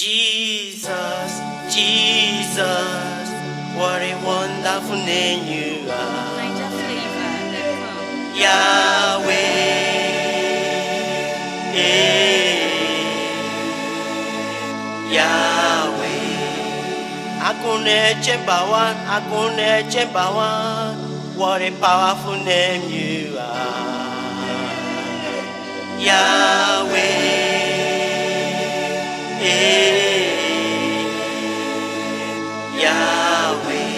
Jesus, Jesus, what a wonderful name you are. Yahweh, Yahweh. Akune Chembawan, what a powerful name you are. Yahweh. Yahweh,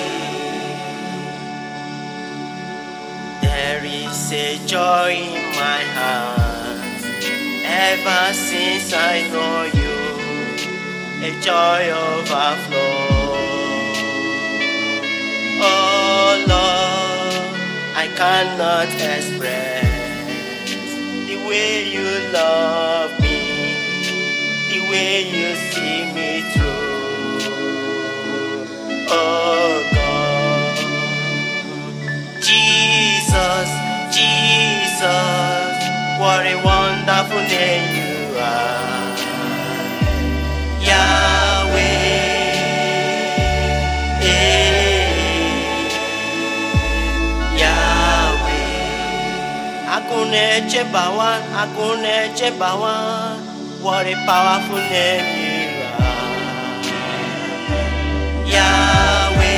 there is a joy in my heart ever since I know you, a joy overflow. Oh Lord, I cannot express the way you love me, the way you see me through. Oh God, Jesus, Jesus, what a wonderful name you are. Yahweh, Yahweh. Akune Chembawan, what a powerful name you are. Yahweh,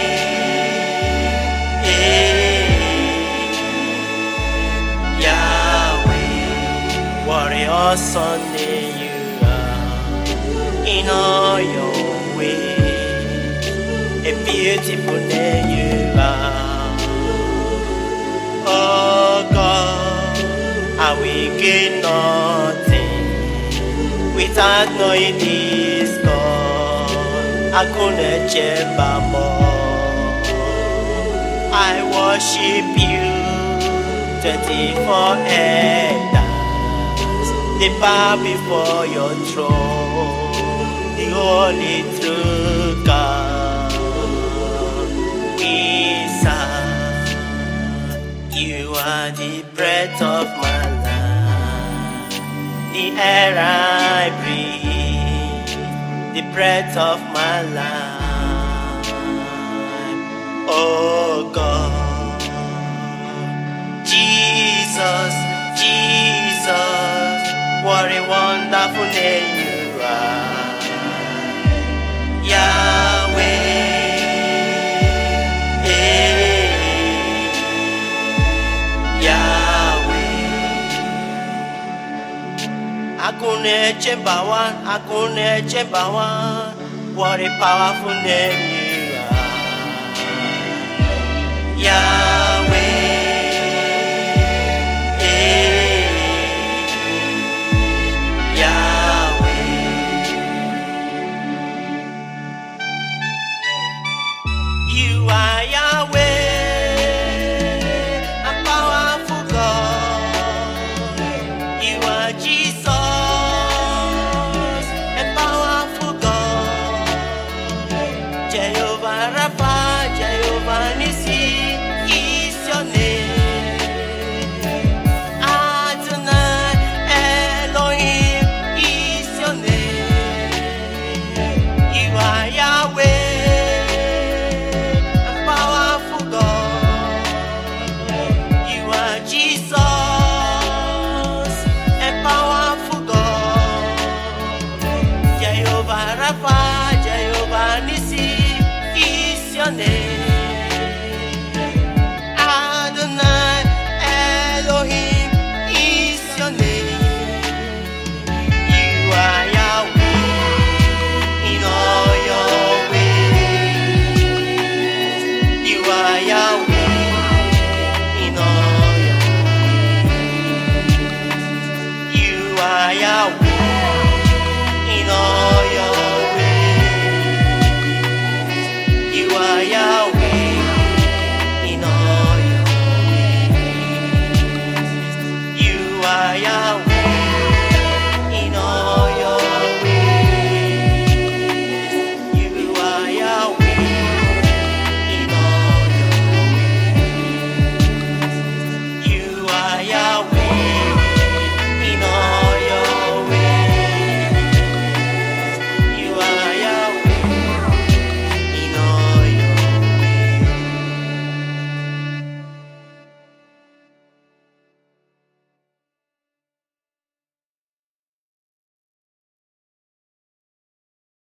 Yahweh, what a awesome name you are. In all your ways, a beautiful name you are. Oh God, I will gain nothing without knowing this God. Akune Chembawan, I worship you 24 elders, they bow before your throne, the only true God. We serve. You are the breath of my life, the air I breathe, the breath of my life. Oh God, Jesus, Jesus, what a wonderful name you are. Yahweh, Yahweh. Akune Chembawan, what a powerful name you are. Yahweh, Yahweh. You are Yahweh, a powerful God. You are Jesus, a powerful God. Jehovah Rapha, Jehovah Nissi is your name. Adonai Elohim is your name. You are Yahweh, a powerful God. You are Jesus, a powerful God. Jehovah Rapha, Jehovah Nissi is your name.